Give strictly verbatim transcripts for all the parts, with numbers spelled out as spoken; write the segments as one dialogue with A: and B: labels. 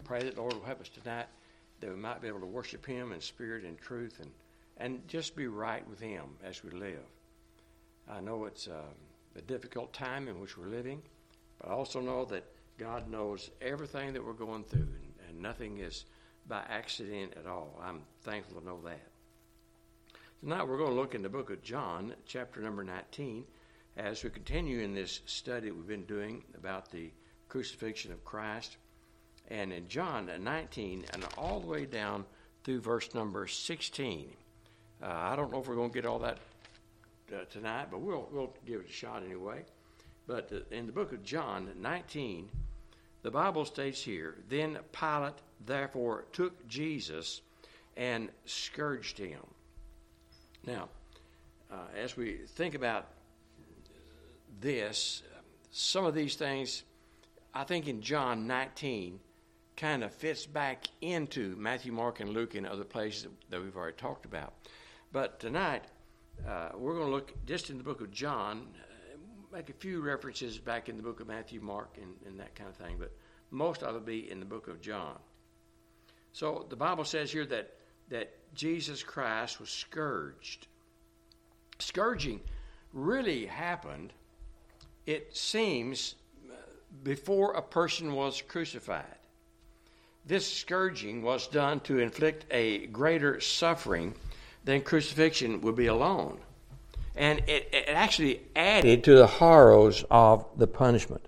A: pray that the Lord will help us tonight, that we might be able to worship Him in spirit and truth, and, and just be right with Him as we live. I know it's uh, a difficult time in which we're living, but I also know that God knows everything that we're going through, and, and nothing is by accident at all. I'm thankful to know that. Tonight we're going to look in the book of John, chapter number nineteen, as we continue in this study we've been doing about the crucifixion of Christ. And in John nineteen, and all the way down through verse number sixteen. Uh, I don't know if we're going to get all that uh, tonight, but we'll we'll give it a shot anyway. But uh, in the book of John nineteen, the Bible states here, "Then Pilate therefore took Jesus and scourged him." Now, uh, as we think about this, some of these things, I think in John nineteen, kind of fits back into Matthew, Mark, and Luke and other places that we've already talked about. But tonight, uh, we're going to look just in the book of John, uh, make a few references back in the book of Matthew, Mark, and, and that kind of thing, but most of it will be in the book of John. So the Bible says here that, that Jesus Christ was scourged. Scourging really happened, it seems, before a person was crucified. This scourging was done to inflict a greater suffering than crucifixion would be alone. And it, it actually added to the horrors of the punishment.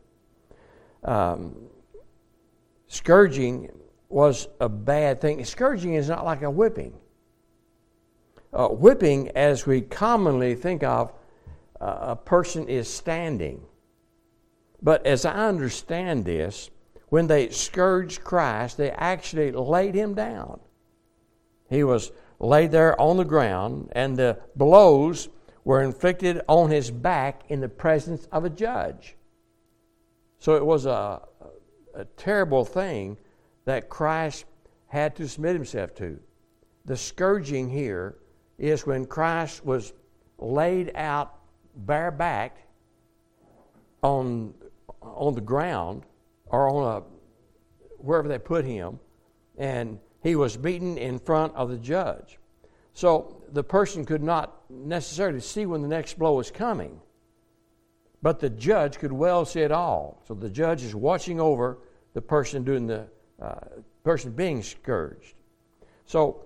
A: Um, scourging was a bad thing. Scourging is not like a whipping. Uh, whipping, as we commonly think of, uh, a person is standing. But as I understand this, when they scourged Christ, they actually laid him down. He was laid there on the ground, and the blows were inflicted on his back in the presence of a judge. So it was a, a terrible thing that Christ had to submit himself to. The scourging here is when Christ was laid out barebacked on, on the ground, or on a, wherever they put him, and he was beaten in front of the judge. So the person could not necessarily see when the next blow was coming, but the judge could well see it all. So the judge is watching over the person doing the uh, person being scourged. So,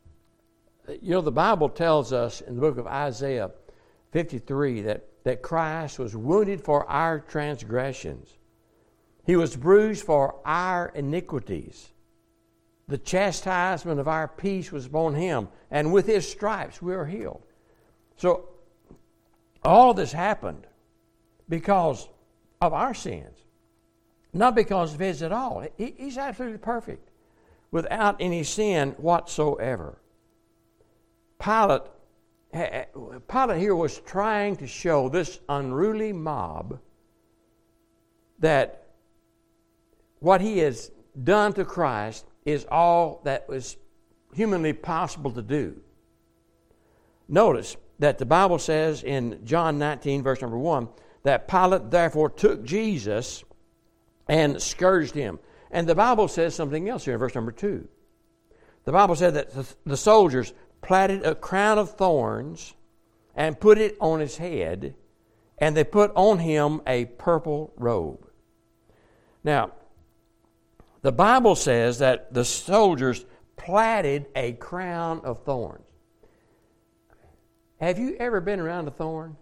A: you know, the Bible tells us in the book of Isaiah fifty-three that, that Christ was wounded for our transgressions. He was bruised for our iniquities. The chastisement of our peace was upon him, and with his stripes we are healed. So all of this happened because of our sins, not because of his at all. He, he's absolutely perfect, without any sin whatsoever. Pilate, Pilate here was trying to show this unruly mob that what he has done to Christ is all that was humanly possible to do. Notice that the Bible says in John nineteen, verse number one, that Pilate therefore took Jesus and scourged him. And the Bible says something else here in verse number two. The Bible said that the soldiers platted a crown of thorns and put it on his head, and they put on him a purple robe. Now, the Bible says that the soldiers platted a crown of thorns. Have you ever been around a thorn?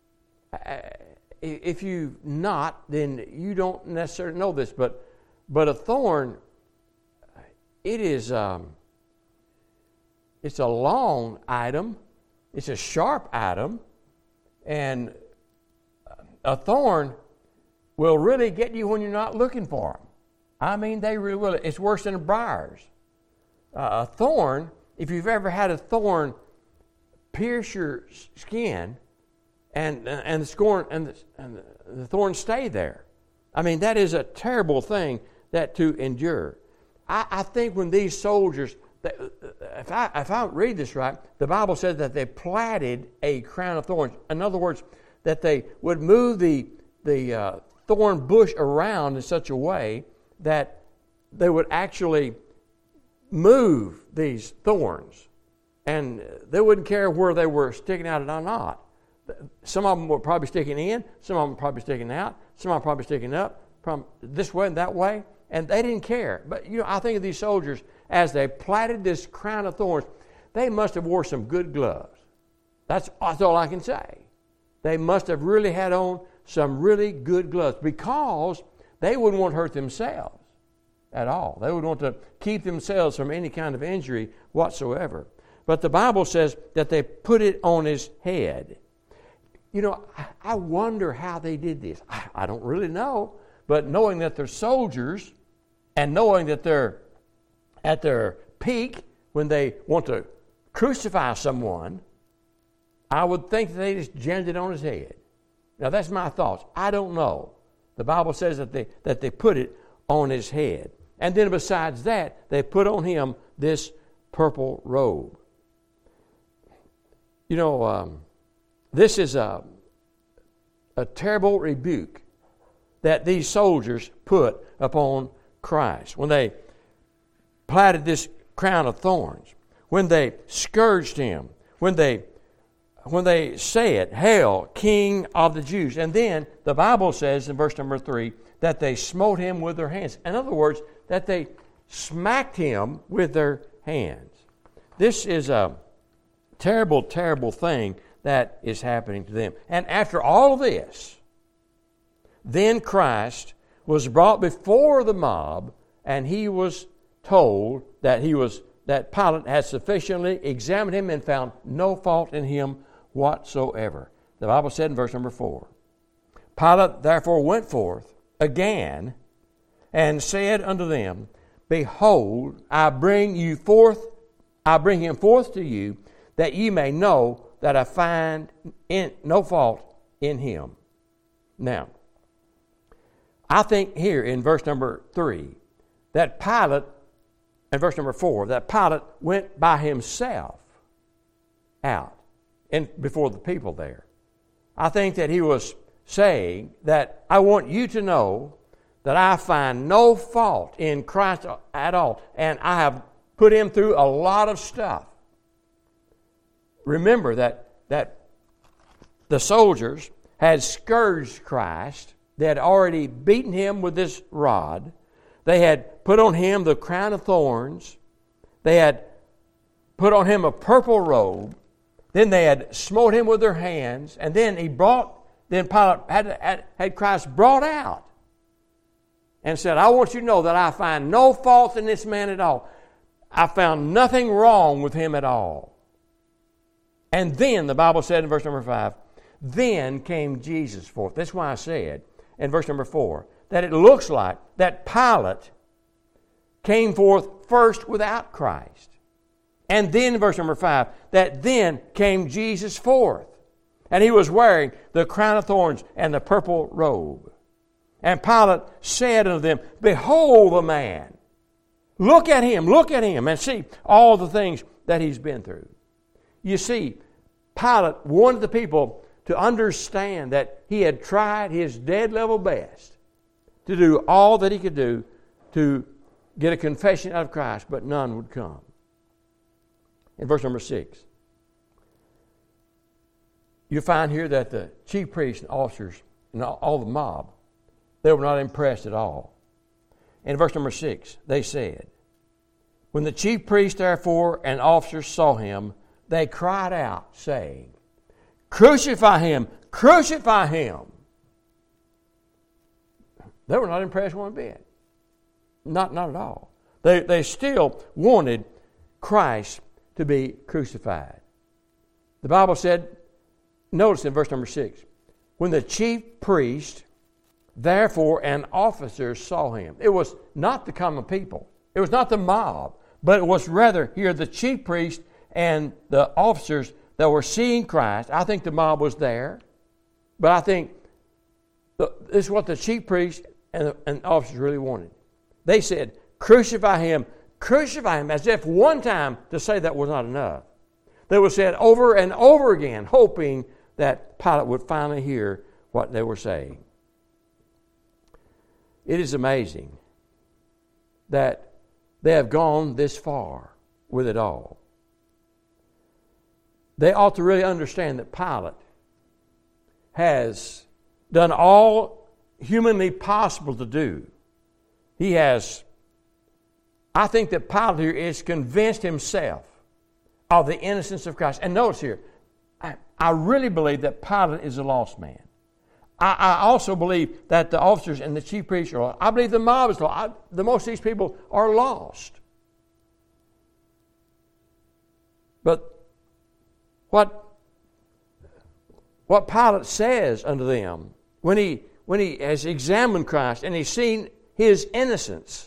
A: If you've not, then you don't necessarily know this, but but a thorn, it is um, it's a long item, it's a sharp item, and a thorn will really get you when you're not looking for them. I mean, they really will. It's worse than briars. Uh, a thorn, if you've ever had a thorn pierce your skin, and and the scorn and the, and the, the thorns stay there. I mean, that is a terrible thing that to endure. I, I think when these soldiers, if I if I read this right, the Bible says that they platted a crown of thorns. In other words, that they would move the the uh, thorn bush around in such a way that they would actually move these thorns, and they wouldn't care where they were sticking out or not. Some of them were probably sticking in, some of them were probably sticking out, some of them probably sticking up, from this way and that way, and they didn't care. But, you know, I think of these soldiers, as they plaited this crown of thorns, they must have wore some good gloves. That's, that's all I can say. They must have really had on some really good gloves, because they wouldn't want to hurt themselves at all. They would want to keep themselves from any kind of injury whatsoever. But the Bible says that they put it on his head. You know, I wonder how they did this. I don't really know. But knowing that they're soldiers, and knowing that they're at their peak when they want to crucify someone, I would think that they just jammed it on his head. Now, that's my thoughts. I don't know. The Bible says that they, that they put it on his head. And then besides that, they put on him this purple robe. You know, um, this is a, a terrible rebuke that these soldiers put upon Christ. When they plaited this crown of thorns, when they scourged him, when they when they said, "Hail, King of the Jews." And then the Bible says in verse number three that they smote him with their hands. In other words, that they smacked him with their hands. This is a terrible, terrible thing that is happening to them. And after all of this, then Christ was brought before the mob, and he was told that he was that Pilate had sufficiently examined him and found no fault in him whatsoever. The Bible said in verse number four, Pilate therefore went forth again and said unto them, Behold, I bring you forth, I bring him forth to you, that ye may know that I find in, no fault in him. Now, I think here in verse number three, that Pilate, and verse number four, that Pilate went by himself out and before the people there. I think that he was saying that I want you to know that I find no fault in Christ at all, and I have put him through a lot of stuff. Remember that, that the soldiers had scourged Christ. They had already beaten him with this rod. They had put on him the crown of thorns. They had put on him a purple robe. Then they had smote him with their hands. And then he brought, then Pilate had, had, had Christ brought out and said, I want you to know that I find no fault in this man at all. I found nothing wrong with him at all. And then the Bible said in verse number five, then came Jesus forth. That's why I said in verse number four that it looks like that Pilate came forth first without Christ. And then in verse number five, that then came Jesus forth. And he was wearing the crown of thorns and the purple robe. And Pilate said unto them, Behold the man. Look at him, look at him, and see all the things that he's been through. You see, Pilate wanted the people to understand that he had tried his dead level best to do all that he could do to get a confession out of Christ, but none would come. In verse number six, you find here that the chief priests and officers and all the mob, they were not impressed at all. In verse number six, they said, When the chief priests therefore and officers saw him, they cried out, saying, Crucify him! Crucify him! They were not impressed one bit. Not, not at all. They, they still wanted Christ to be crucified. The Bible said, notice in verse number six, when the chief priest, therefore, and officers saw him. It was not the common people. It was not the mob, but it was rather here the chief priest and the officers that were seeing Christ. I think the mob was there, but I think the, this is what the chief priest and the and officers really wanted. They said, Crucify him, crucify him, as if one time to say that was not enough. They were said over and over again, hoping that Pilate would finally hear what they were saying. It is amazing that they have gone this far with it all. They ought to really understand that Pilate has done all humanly possible to do. He has, I think that Pilate here is convinced himself of the innocence of Christ. And notice here, I, I really believe that Pilate is a lost man. I, I also believe that the officers and the chief priests are lost. I believe the mob is lost. I, the most of these people are lost. But what What Pilate says unto them when he when he has examined Christ and he's seen his innocence,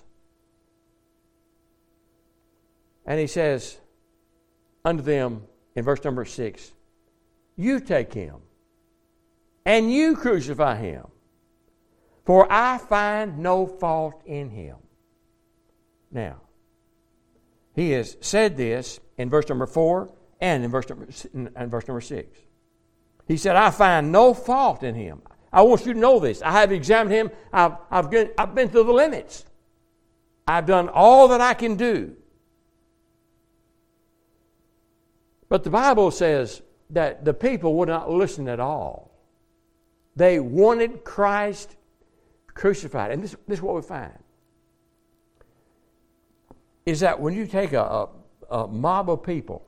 A: and he says unto them in verse number six, you take him and you crucify him, for I find no fault in him. Now, he has said this in verse number four and in verse number and verse number six. He said, I find no fault in him. I want you to know this. I have examined him. I've, I've, been, I've been to the limits. I've done all that I can do. But the Bible says that the people would not listen at all. They wanted Christ crucified. And this, this is what we find. Is that when you take a, a, a mob of people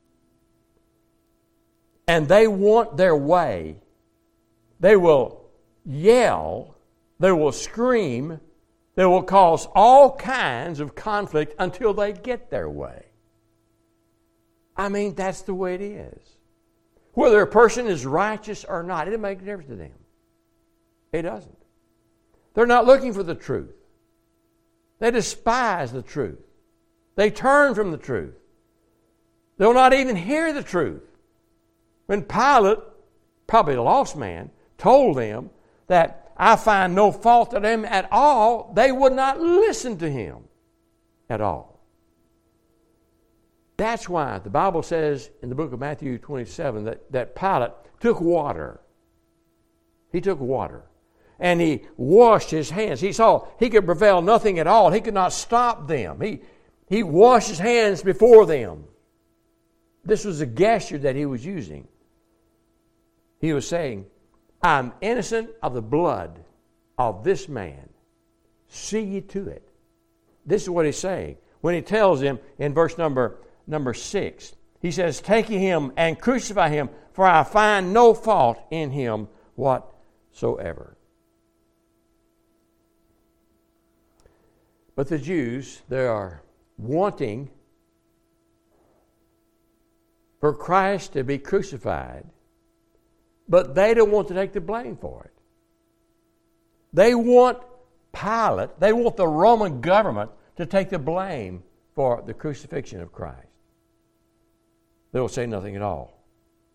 A: and they want their way, they will yell, they will scream, they will cause all kinds of conflict until they get their way. I mean, that's the way it is. Whether a person is righteous or not, it doesn't make a difference to them. It doesn't. They're not looking for the truth. They despise the truth. They turn from the truth. They'll not even hear the truth. When Pilate, probably a lost man, told them that I find no fault in him at all, they would not listen to him at all. That's why the Bible says in the book of Matthew twenty-seven that, that Pilate took water. He took water. And he washed his hands. He saw he could prevail nothing at all. He could not stop them. He, he washed his hands before them. This was a gesture that he was using. He was saying, I'm innocent of the blood of this man. See ye to it. This is what he's saying. When he tells him in verse number, number six, he says, take him and crucify him, for I find no fault in him whatsoever. But the Jews, they are wanting for Christ to be crucified, but they don't want to take the blame for it. They want Pilate, they want the Roman government to take the blame for the crucifixion of Christ. They will say nothing at all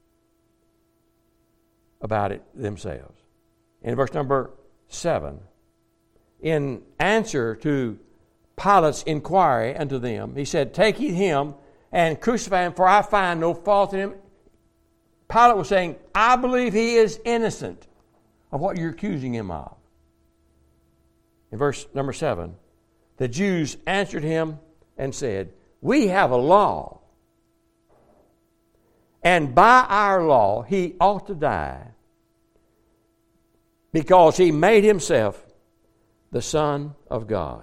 A: about it themselves. In verse number seven, in answer to Pilate's inquiry unto them, he said, take ye him and crucify him, for I find no fault in him. Pilate was saying, I believe he is innocent of what you're accusing him of. In verse number seven, the Jews answered him and said, we have a law, and by our law he ought to die, because he made himself the Son of God.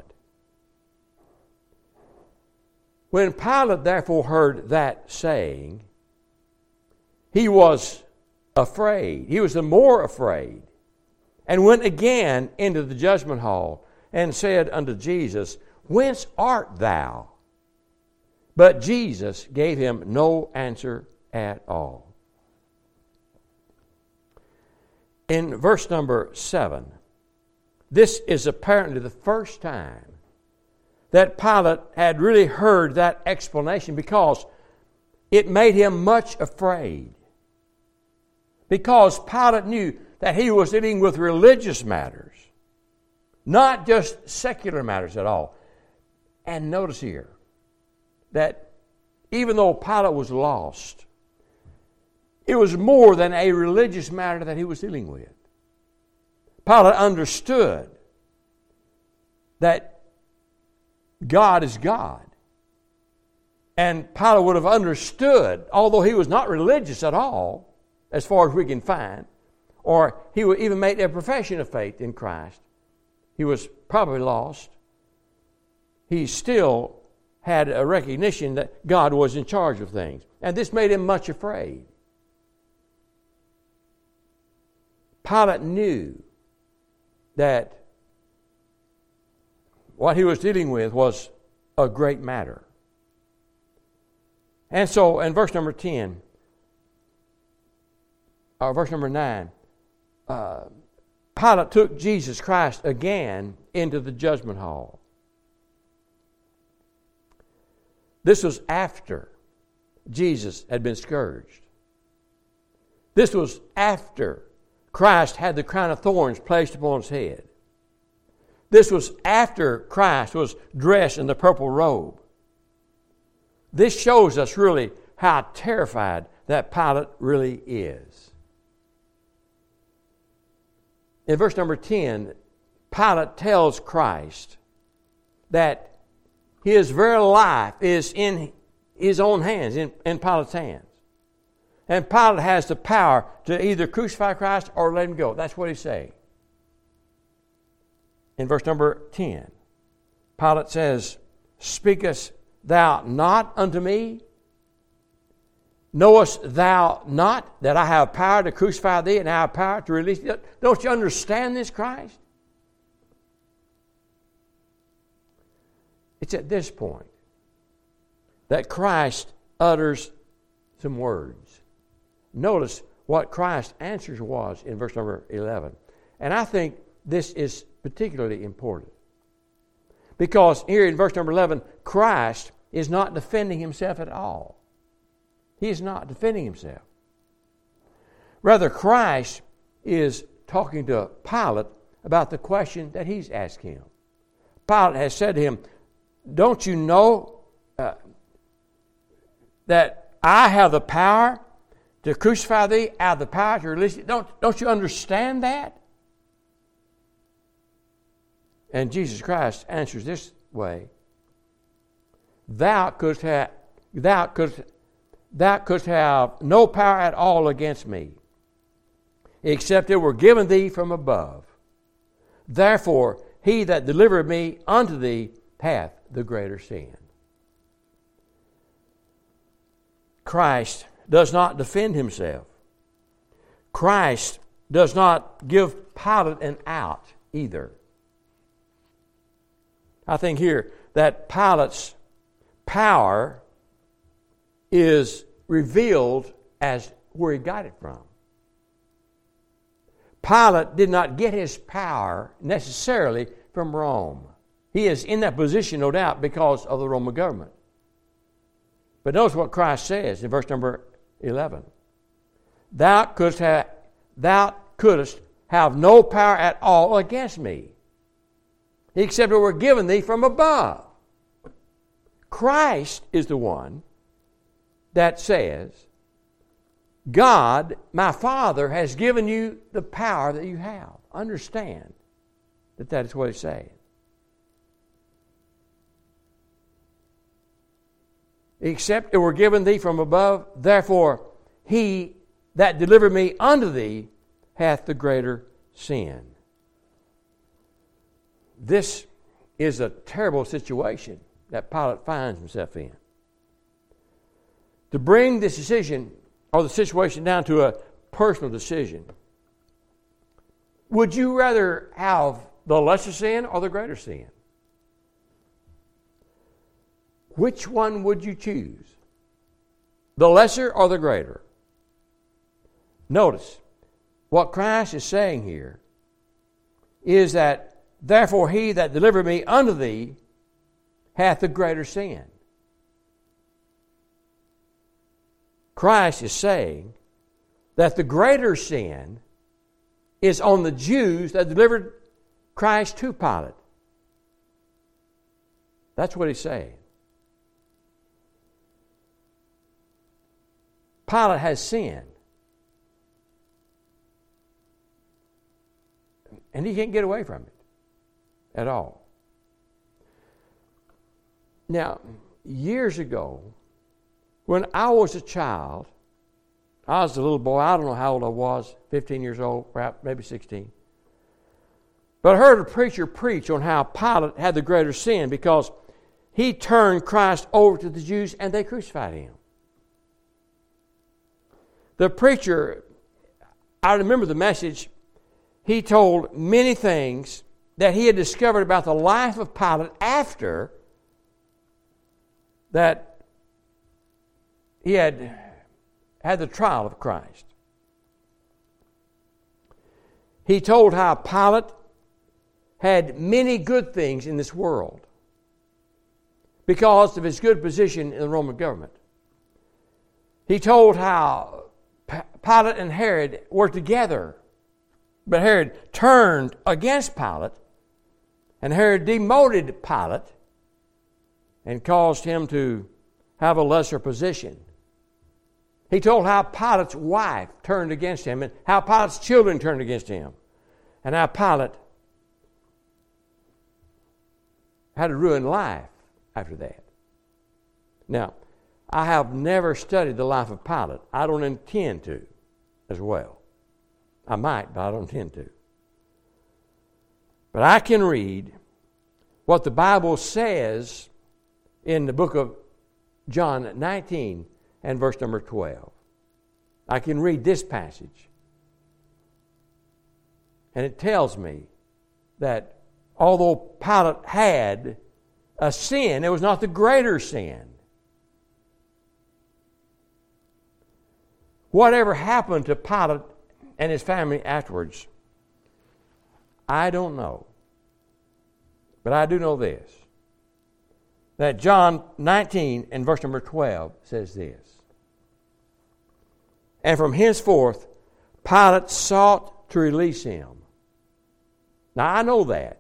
A: When Pilate therefore heard that saying, he was afraid. He was the more afraid, and went again into the judgment hall, and said unto Jesus, whence art thou? But Jesus gave him no answer at all. In verse number seven, this is apparently the first time that Pilate had really heard that explanation, because it made him much afraid. Because Pilate knew that he was dealing with religious matters, not just secular matters at all. And notice here that even though Pilate was lost, it was more than a religious matter that he was dealing with. Pilate understood that God is God. And Pilate would have understood, although he was not religious at all, as far as we can find, or he would even make a profession of faith in Christ. He was probably lost. He still had a recognition that God was in charge of things. And this made him much afraid. Pilate knew that what he was dealing with was a great matter. And so in verse number ten, or verse number nine, uh, Pilate took Jesus Christ again into the judgment hall. This was after Jesus had been scourged. This was after Christ had the crown of thorns placed upon his head. This was after Christ was dressed in the purple robe. This shows us really how terrified that Pilate really is. In verse number ten, Pilate tells Christ that his very life is in his own hands, in, in Pilate's hands. And Pilate has the power to either crucify Christ or let him go. That's what he's saying. In verse number ten, Pilate says, "Speakest thou not unto me? Knowest thou not that I have power to crucify thee and I have power to release thee?" Don't you understand this, Christ? It's at this point that Christ utters some words. Notice what Christ's answer was in verse number eleven. And I think this is particularly important. Because here in verse number eleven, Christ is not defending himself at all. He is not defending himself. Rather, Christ is talking to Pilate about the question that he's asked him. Pilate has said to him, "Don't you know uh, that I have the power to crucify thee? I have the power to release thee. Don't, don't you understand that?" And Jesus Christ answers this way: Thou couldst have, thou couldst, thou couldst have no power at all against me, except it were given thee from above. Therefore, he that delivered me unto thee hath the greater sin. Christ does not defend himself. Christ does not give Pilate an out either. I think here that Pilate's power is revealed as where he got it from. Pilate did not get his power necessarily from Rome. He is in that position, no doubt, because of the Roman government. But notice what Christ says in verse number eleven. Thou couldst have, thou couldst have no power at all against me, except it were given thee from above. Christ is the one that says, God, my Father, has given you the power that you have. Understand that that is what he's saying. Except it were given thee from above, therefore he that delivered me unto thee hath the greater sin. This is a terrible situation that Pilate finds himself in. To bring this decision or the situation down to a personal decision, would you rather have the lesser sin or the greater sin? Which one would you choose? The lesser or the greater? Notice, what Christ is saying here is that, therefore he that delivered me unto thee hath the greater sin. Christ is saying that the greater sin is on the Jews that delivered Christ to Pilate. That's what he's saying. Pilate has sinned. And he can't get away from it at all. Now, years ago, when I was a child, I was a little boy. I don't know how old I was, fifteen years old, perhaps maybe sixteen. But I heard a preacher preach on how Pilate had the greater sin because he turned Christ over to the Jews and they crucified him. The preacher, I remember the message, he told many things that he had discovered about the life of Pilate after that he had had the trial of Christ. He told how Pilate had many good things in this world because of his good position in the Roman government. He told how Pilate and Herod were together, but Herod turned against Pilate, and Herod demoted Pilate and caused him to have a lesser position. He told how Pilate's wife turned against him and how Pilate's children turned against him and how Pilate had a ruined life after that. Now, I have never studied the life of Pilate. I don't intend to as well. I might, but I don't intend to. But I can read what the Bible says in the book of John nineteen and verse number twelve. I can read this passage. And it tells me that although Pilate had a sin, it was not the greater sin. Whatever happened to Pilate and his family afterwards, I don't know. But I do know this, that John nineteen and verse number twelve says this. And from henceforth, Pilate sought to release him. Now I know that.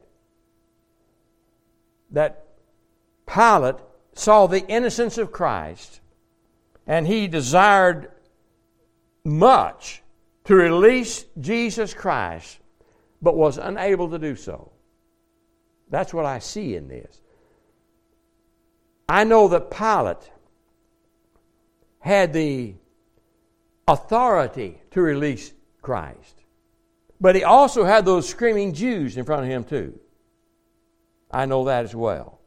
A: That Pilate saw the innocence of Christ and he desired much to release Jesus Christ, but was unable to do so. That's what I see in this. I know that Pilate had the authority to release Christ, but he also had those screaming Jews in front of him too. I know that as well.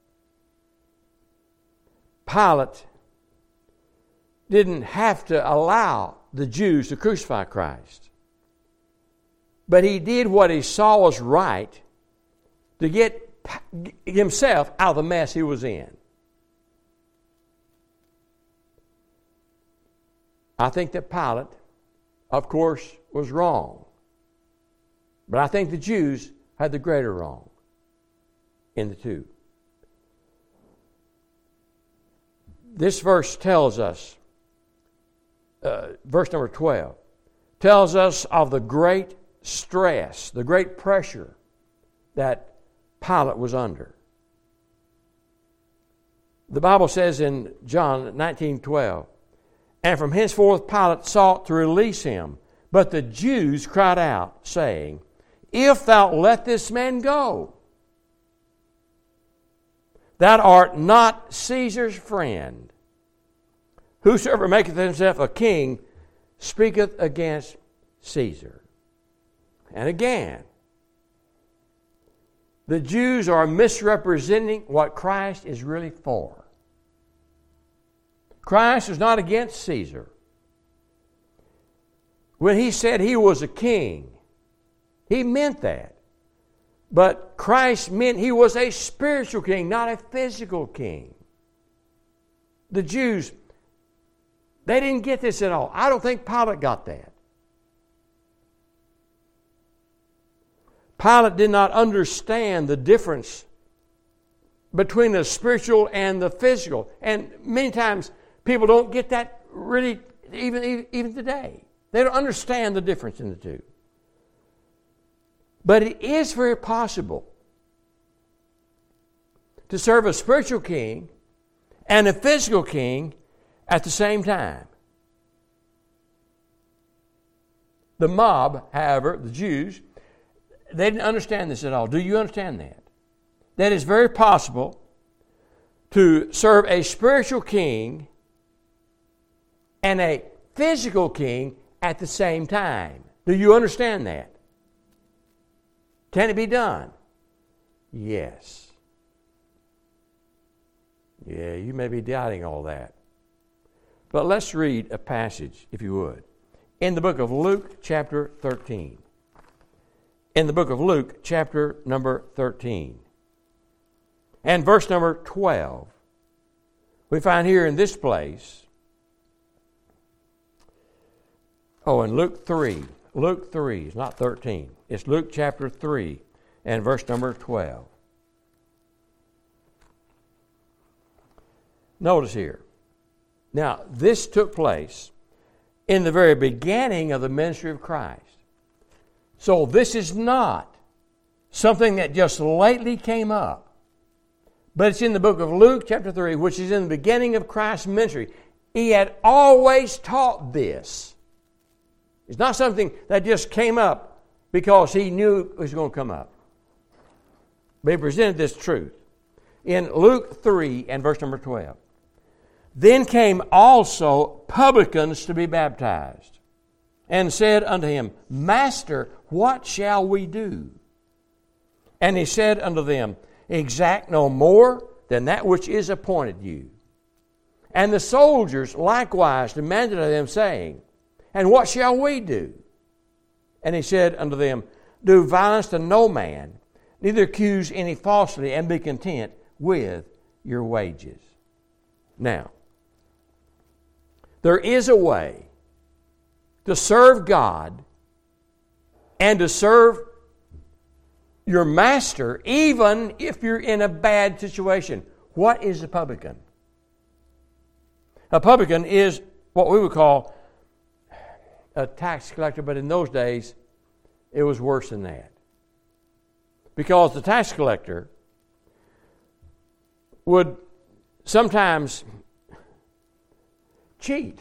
A: Pilate didn't have to allow the Jews to crucify Christ, but he did what he saw was right to get himself out of the mess he was in. I think that Pilate, of course, was wrong, but I think the Jews had the greater wrong in the two. This verse tells us, uh, verse number twelve, tells us of the great stress, the great pressure that Pilate was under. The Bible says in John nineteen twelve, and from henceforth Pilate sought to release him, but the Jews cried out, saying, if thou let this man go, thou art not Caesar's friend. Whosoever maketh himself a king speaketh against Caesar. And again, the Jews are misrepresenting what Christ is really for. Christ is not against Caesar. When he said he was a king, he meant that. But Christ meant he was a spiritual king, not a physical king. The Jews, they didn't get this at all. I don't think Pilate got that. Pilate did not understand the difference between the spiritual and the physical. And many times people don't get that really even, even today. They don't understand the difference in the two. But it is very possible to serve a spiritual king and a physical king at the same time. The mob, however, the Jews, they didn't understand this at all. Do you understand that? That it's very possible to serve a spiritual king and a physical king at the same time. Do you understand that? Can it be done? Yes. Yeah, you may be doubting all that. But let's read a passage, if you would. In the book of Luke, chapter thirteen. In the book of Luke, chapter number thirteen. And verse number twelve. We find here in this place. Oh, in Luke three. Luke three, it's not thirteen. It's Luke chapter three and verse number twelve. Notice here. Now, this took place in the very beginning of the ministry of Christ. So this is not something that just lately came up. But it's in the book of Luke chapter three, which is in the beginning of Christ's ministry. He had always taught this. It's not something that just came up because he knew it was going to come up. But he presented this truth. In Luke three and verse number twelve. Then came also publicans to be baptized, and said unto him, Master, what shall we do? And he said unto them, Exact no more than that which is appointed you. And the soldiers likewise demanded of them, saying, And what shall we do? And he said unto them, Do violence to no man, neither accuse any falsely, and be content with your wages. Now, there is a way to serve God and to serve your master even if you're in a bad situation. What is a publican? A publican is what we would call a tax collector, but in those days it was worse than that. Because the tax collector would sometimes cheat.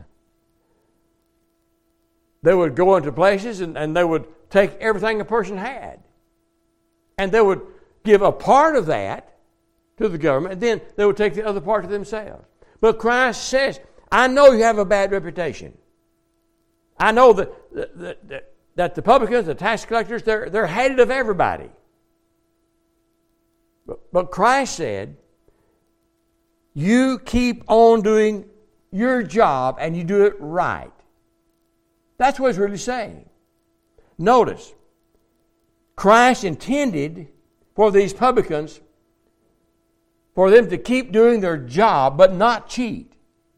A: They would go into places and, and they would take everything a person had. And they would give a part of that to the government, and then they would take the other part to themselves. But Christ says, I know you have a bad reputation. I know that, that, that, that the publicans, the tax collectors, they're, they're hated of everybody. But, but Christ said, you keep on doing your job and you do it right. That's what he's really saying. Notice, Christ intended for these publicans for them to keep doing their job but not cheat.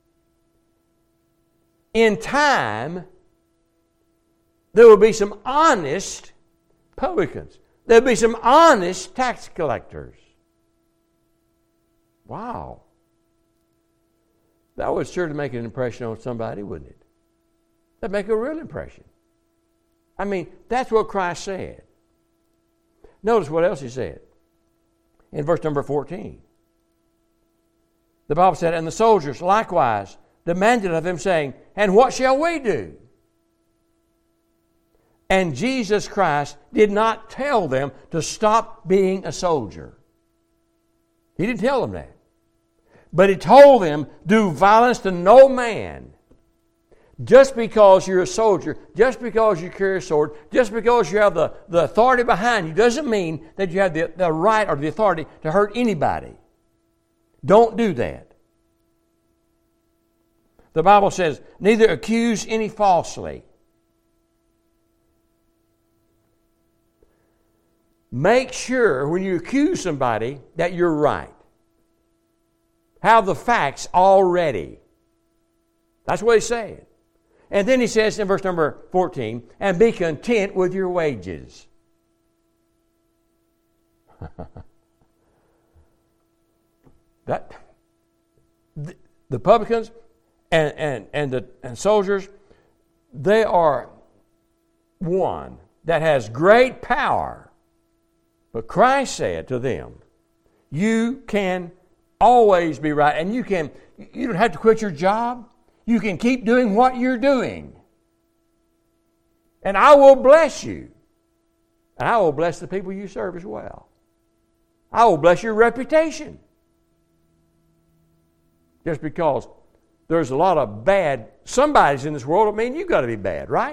A: In time, there will be some honest publicans. There will be some honest tax collectors. Wow. That would surely make an impression on somebody, wouldn't it? That'd make a real impression. I mean, that's what Christ said. Notice what else he said. In verse number fourteen. The Bible said, And the soldiers likewise demanded of him, saying, And what shall we do? And Jesus Christ did not tell them to stop being a soldier. He didn't tell them that. But he told them, do violence to no man. Just because you're a soldier, just because you carry a sword, just because you have the, the authority behind you, doesn't mean that you have the, the right or the authority to hurt anybody. Don't do that. The Bible says, neither accuse any falsely. Make sure when you accuse somebody that you're right. Have the facts already. That's what he's saying. And then he says in verse number fourteen, and be content with your wages. that the, the publicans and, and, and the and soldiers, they are one that has great power. But Christ said to them, you can always be right, and you can you don't have to quit your job. You can keep doing what you're doing. And I will bless you. And I will bless the people you serve as well. I will bless your reputation. Just because there's a lot of bad somebody's in this world, don't mean you've got to be bad, right?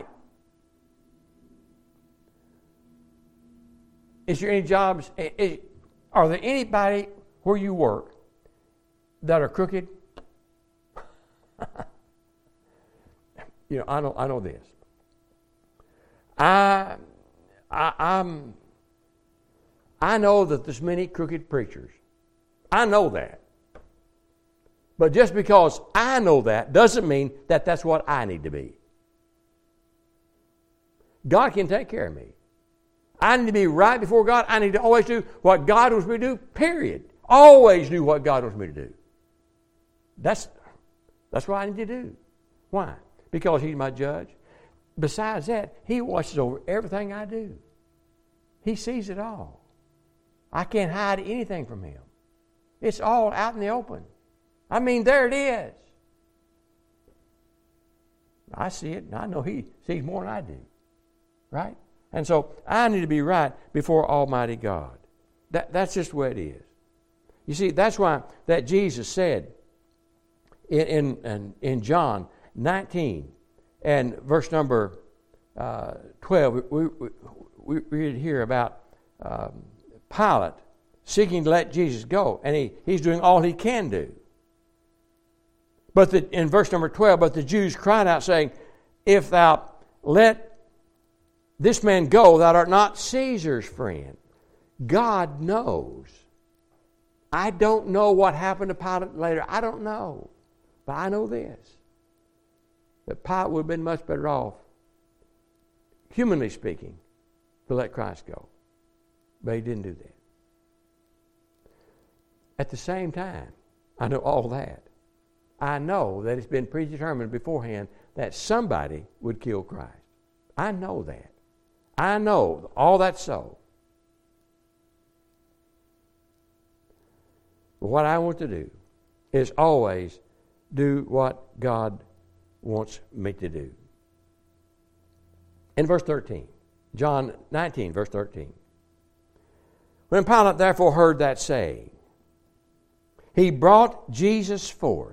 A: Is there any jobs? Is, are there anybody where you work that are crooked? You know, I know. I know this. I, I, I'm. I know that there's many crooked preachers. I know that. But just because I know that doesn't mean that that's what I need to be. God can take care of me. I need to be right before God. I need to always do what God wants me to do, period. Always do what God wants me to do. That's, that's what I need to do. Why? Because He's my judge. Besides that, He watches over everything I do. He sees it all. I can't hide anything from Him. It's all out in the open. I mean, there it is. I see it, and I know He sees more than I do. Right? And so I need to be right before Almighty God. That, that's just the way it is. You see, that's why that Jesus said in, in, in John nineteen and verse number uh, twelve, we, we, we read here about um, Pilate seeking to let Jesus go, and he, he's doing all he can do. But the, in verse number twelve, but the Jews cried out, saying, if thou let this man go, thou art not Caesar's friend. God knows. I don't know what happened to Pilate later. I don't know. But I know this. That Pilate would have been much better off, humanly speaking, to let Christ go. But he didn't do that. At the same time, I know all that. I know that it's been predetermined beforehand that somebody would kill Christ. I know that. I know all that's so. But what I want to do is always do what God wants me to do. In verse thirteen, John nineteen, verse thirteen. When Pilate therefore heard that saying, he brought Jesus forth.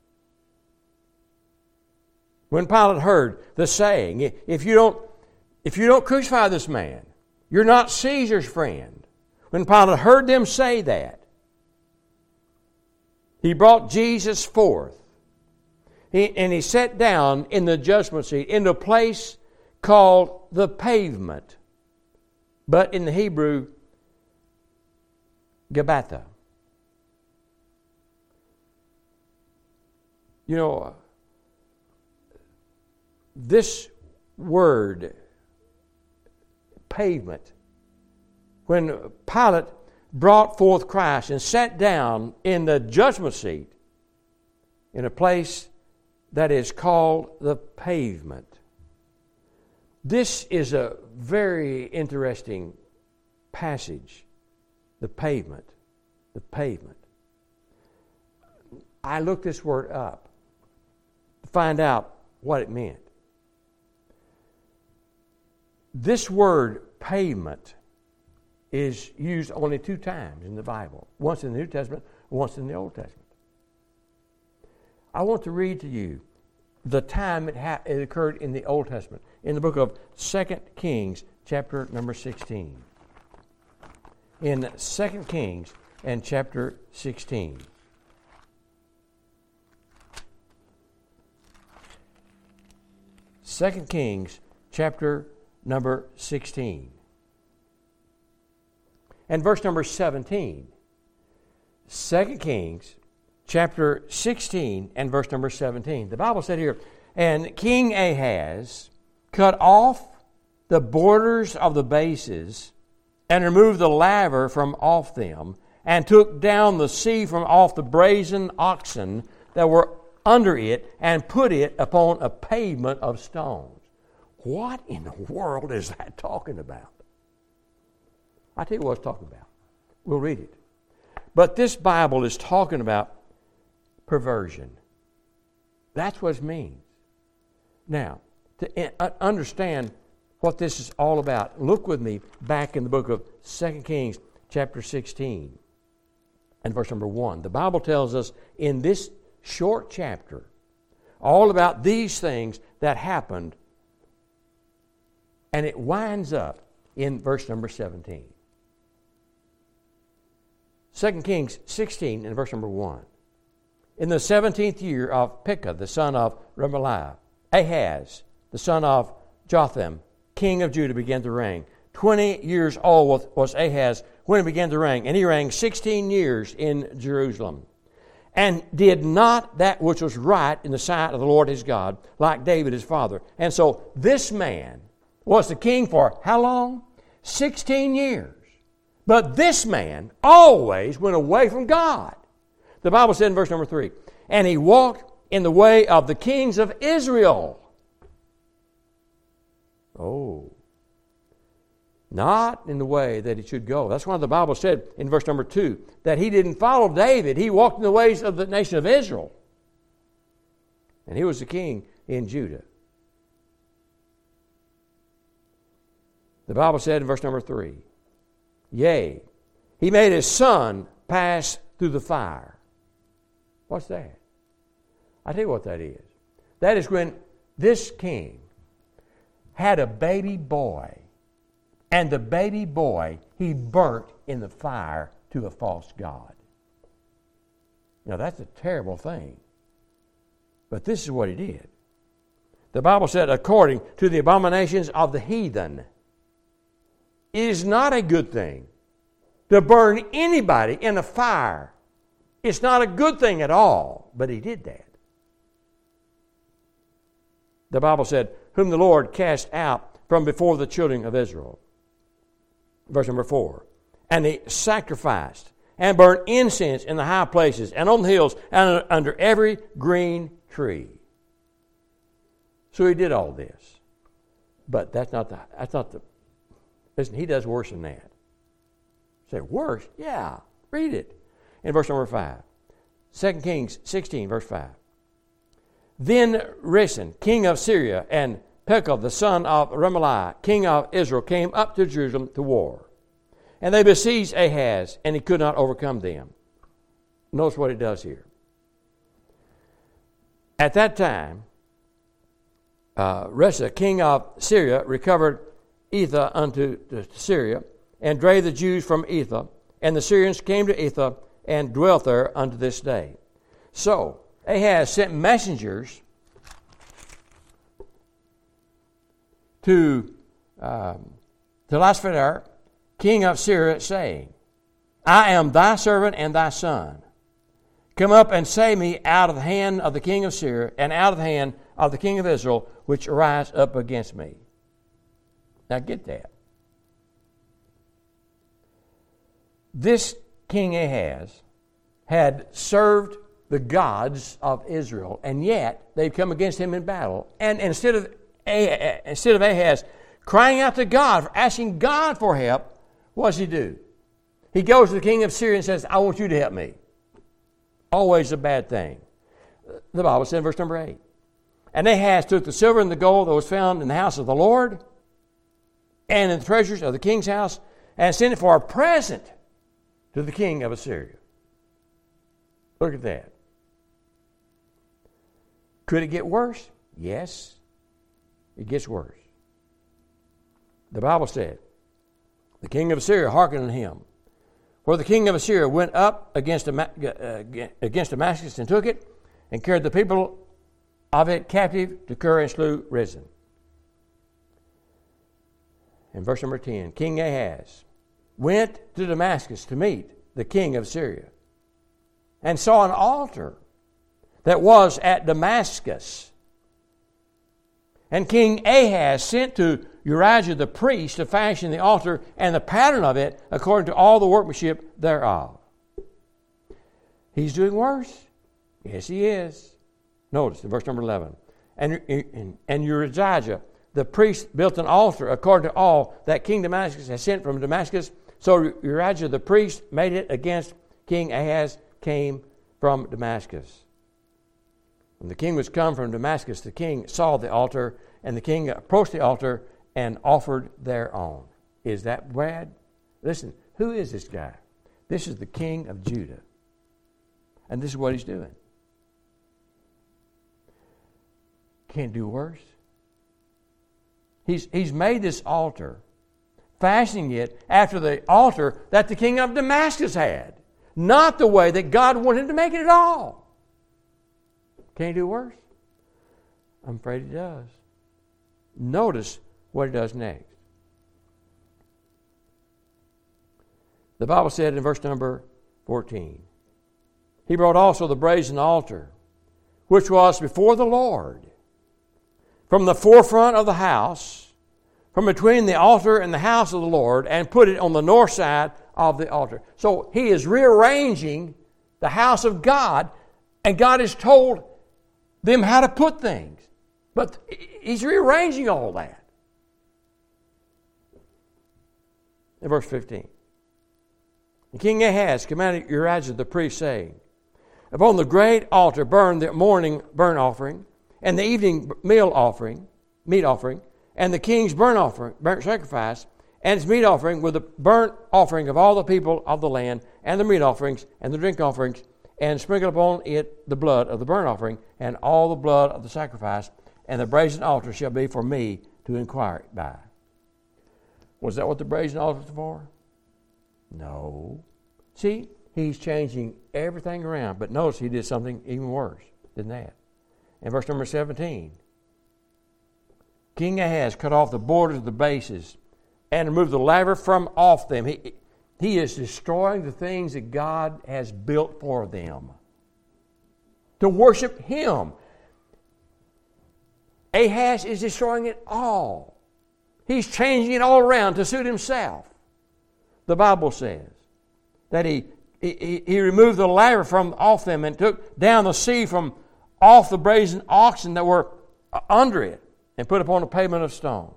A: When Pilate heard the saying, if you don't If you don't crucify this man, you're not Caesar's friend. When Pilate heard them say that, he brought Jesus forth. He, and he sat down in the judgment seat in a place called the pavement, but in the Hebrew, Gabbatha. You know, this word, pavement, when Pilate brought forth Christ and sat down in the judgment seat in a place that is called the pavement. This is a very interesting passage, the pavement, the pavement. I looked this word up to find out what it meant. This word pavement is used only two times in the Bible. Once in the New Testament, once in the Old Testament. I want to read to you the time it, ha- it occurred in the Old Testament, in the book of Second Kings, chapter number sixteen. In Second Kings and chapter sixteen. Second Kings, chapter number sixteen. And verse number seventeen. Second Kings, chapter sixteen, and verse number seventeen. The Bible said here, and King Ahaz cut off the borders of the bases and removed the laver from off them, and took down the sea from off the brazen oxen that were under it, and put it upon a pavement of stones. What in the world is that talking about? I'll tell you what it's talking about. We'll read it. But this Bible is talking about perversion. That's what it means. Now, to understand what this is all about, look with me back in the book of Second Kings, chapter sixteen, and verse number one. The Bible tells us in this short chapter all about these things that happened, and it winds up in verse number seventeen. Second Kings sixteen and verse number one. In the seventeenth year of Pekah, the son of Remaliah, Ahaz, the son of Jotham, king of Judah, began to reign. Twenty years old was Ahaz when he began to reign, and he reigned sixteen years in Jerusalem, and did not that which was right in the sight of the Lord his God, like David his father. And so this man was the king for how long? Sixteen years. But this man always went away from God. The Bible said in verse number three, and he walked in the way of the kings of Israel. Oh. Not in the way that he should go. That's why the Bible said in verse number two that he didn't follow David. He walked in the ways of the nation of Israel. And he was the king in Judah. The Bible said in verse number three, yea, he made his son pass through the fire. What's that? I tell you what that is. That is when this king had a baby boy, and the baby boy he burnt in the fire to a false god. Now that's a terrible thing. But this is what he did. The Bible said, according to the abominations of the heathen. It is not a good thing to burn anybody in a fire. It's not a good thing at all, but he did that. The Bible said, whom the Lord cast out from before the children of Israel. Verse number four. And he sacrificed and burned incense in the high places and on the hills and under every green tree. So he did all this. But that's not the, that's not the, listen, he does worse than that. Say, worse? Yeah, read it. In verse number five. Second Kings sixteen, verse five. Then Rezin, king of Syria, and Pekah, the son of Remaliah, king of Israel, came up to Jerusalem to war. And they besieged Ahaz, and he could not overcome them. Notice what he does here. At that time, uh, Rezin, king of Syria, recovered Etha unto Syria, and drave the Jews from Etha, and the Syrians came to Etha, and dwelt there unto this day. So, Ahaz sent messengers to um, Tiglath-Pileser, king of Syria, saying, I am thy servant and thy son. Come up and save me out of the hand of the king of Syria, and out of the hand of the king of Israel, which arise up against me. Now get that. This King Ahaz had served the gods of Israel, and yet they've come against him in battle. And instead of instead of Ahaz crying out to God, asking God for help, what does he do? He goes to the king of Syria and says, I want you to help me. Always a bad thing. The Bible said in verse number eight, and Ahaz took the silver and the gold that was found in the house of the Lord and in the treasures of the king's house, and sent it for a present to the king of Assyria. Look at that. Could it get worse? Yes, it gets worse. The Bible said, the king of Assyria hearkened unto him. For the king of Assyria went up against, against Damascus and took it, and carried the people of it captive to Kir and slew Rezin. In verse number ten, King Ahaz went to Damascus to meet the king of Syria, and saw an altar that was at Damascus. And King Ahaz sent to Urijah the priest to fashion the altar and the pattern of it according to all the workmanship thereof. He's doing worse. Yes, he is. Notice in verse number eleven. And, and, and Urijah the priest built an altar according to all that King Damascus had sent from Damascus. So Urijah the priest made it against King Ahaz came from Damascus. When the king was come from Damascus, the king saw the altar, and the king approached the altar and offered thereon. Is that bad? Listen, who is this guy? This is the king of Judah. And this is what he's doing. Can't do worse. He's, he's made this altar, fashioning it after the altar that the king of Damascus had. Not the way that God wanted to make it at all. Can he do worse? I'm afraid he does. Notice what he does next. The Bible said in verse number fourteen, he brought also the brazen altar, which was before the Lord, from the forefront of the house, from between the altar and the house of the Lord, and put it on the north side of the altar. So he is rearranging the house of God, and God has told them how to put things. But he's rearranging all that. In verse fifteen, and King Ahaz commanded Urijah the priest, saying, upon the great altar burn the morning burnt offering, and the evening meal offering, meat offering, and the king's burnt offering, burnt sacrifice, and its meat offering with the burnt offering of all the people of the land, and the meat offerings, and the drink offerings, and sprinkle upon it the blood of the burnt offering, and all the blood of the sacrifice, and the brazen altar shall be for me to inquire by. Was that what the brazen altar was for? No. See, he's changing everything around, but notice he did something even worse than that. In verse number seventeen, King Ahaz cut off the borders of the bases and removed the laver from off them. He, he is destroying the things that God has built for them to worship him. Ahaz is destroying it all. He's changing it all around to suit himself. The Bible says that he, he, he removed the laver from off them and took down the sea from off the brazen oxen that were under it and put upon a pavement of stones.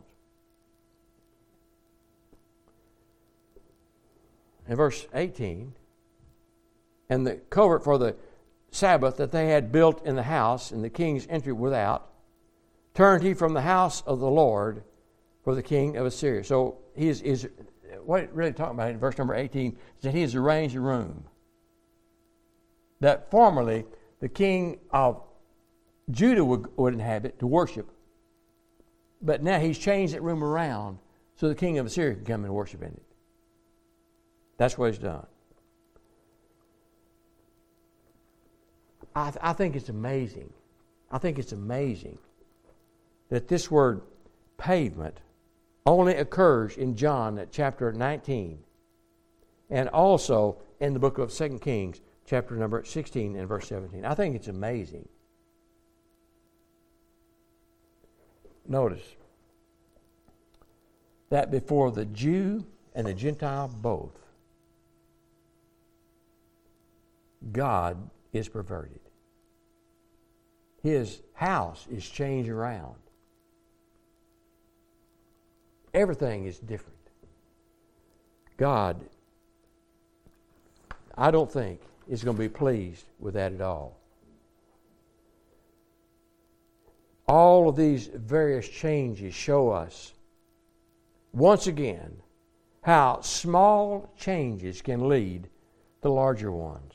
A: In verse eighteen, and the covert for the Sabbath that they had built in the house and the king's entry without, turned he from the house of the Lord for the king of Assyria. So he is, is what it really talking about in verse number eighteen is that he has arranged a room that formerly the king of Judah would, would inhabit to worship. But now he's changed that room around so the king of Assyria can come and worship in it. That's what he's done. I, th- I think it's amazing. I think it's amazing that this word pavement only occurs in John at chapter nineteen and also in the book of Second Kings, chapter number sixteen and verse seventeen. I think it's amazing. Notice that before the Jew and the Gentile both, God is perverted. His house is changed around. Everything is different. God, I don't think, is going to be pleased with that at all. All of these various changes show us, once again, how small changes can lead to larger ones.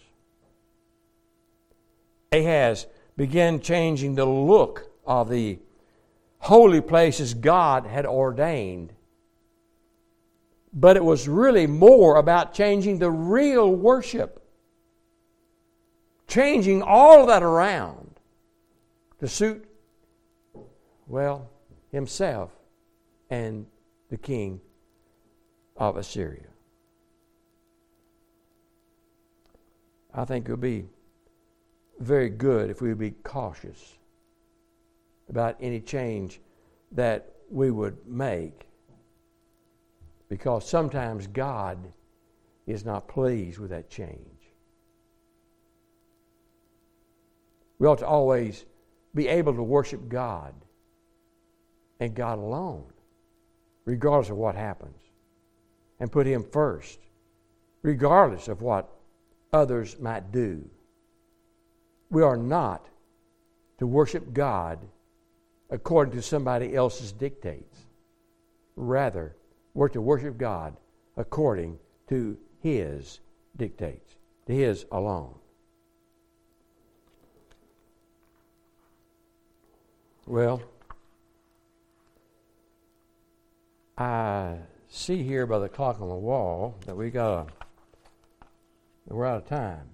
A: Ahaz began changing the look of the holy places God had ordained. But it was really more about changing the real worship. Changing all of that around to suit, well, himself and the king of Assyria. I think it would be very good if we would be cautious about any change that we would make, because sometimes God is not pleased with that change. We ought to always be able to worship God and God alone, regardless of what happens, and put Him first, regardless of what others might do. We are not to worship God according to somebody else's dictates. Rather, we're to worship God according to His dictates, to His alone. Well, I see here by the clock on the wall that we got a, that we're out of time.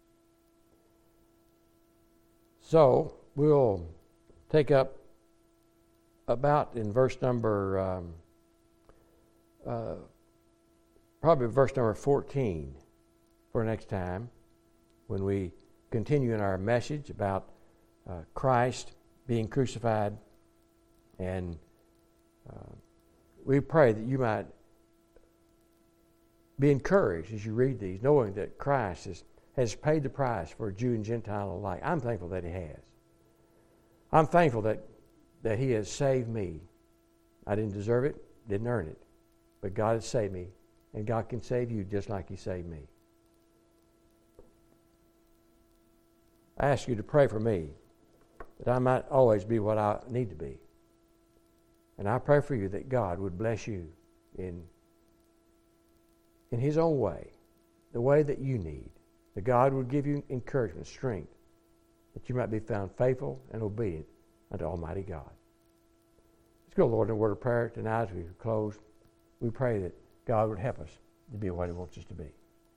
A: So we'll take up about in verse number, um, uh, probably verse number fourteen for next time when we continue in our message about uh, Christ being crucified. And uh, we pray that you might be encouraged as you read these, knowing that Christ is, has paid the price for Jew and Gentile alike. I'm thankful that He has. I'm thankful that, that He has saved me. I didn't deserve it, didn't earn it, but God has saved me, and God can save you just like He saved me. I ask you to pray for me, that I might always be what I need to be. And I pray for you that God would bless you in, in His own way, the way that you need. That God would give you encouragement, strength, that you might be found faithful and obedient unto Almighty God. Let's go, Lord, in a word of prayer tonight as we close. We pray that God would help us to be what He wants us to be.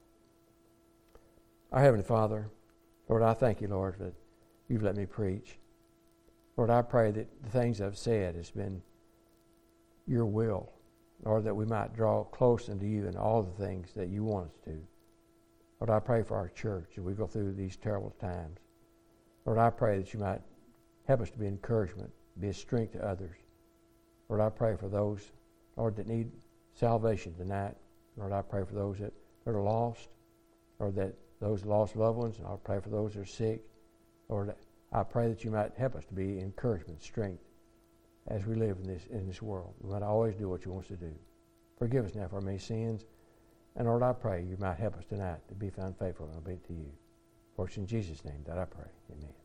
A: Our Heavenly Father, Lord, I thank you, Lord, that you've let me preach. Lord, I pray that the things I've said has been your will, Lord, that we might draw close unto you in all the things that you want us to. Lord, I pray for our church as we go through these terrible times. Lord, I pray that you might help us to be encouragement, be a strength to others. Lord, I pray for those, Lord, that need salvation tonight. Lord, I pray for those that, that are lost, Lord, that those lost loved ones, and I pray for those that are sick. Lord, I pray that you might help us to be encouragement, strength, as we live in this in this world. We might always do what you want us to do. Forgive us now for our many sins. And Lord, I pray you might help us tonight to be found faithful and obedient to you. For it's in Jesus' name that I pray. Amen.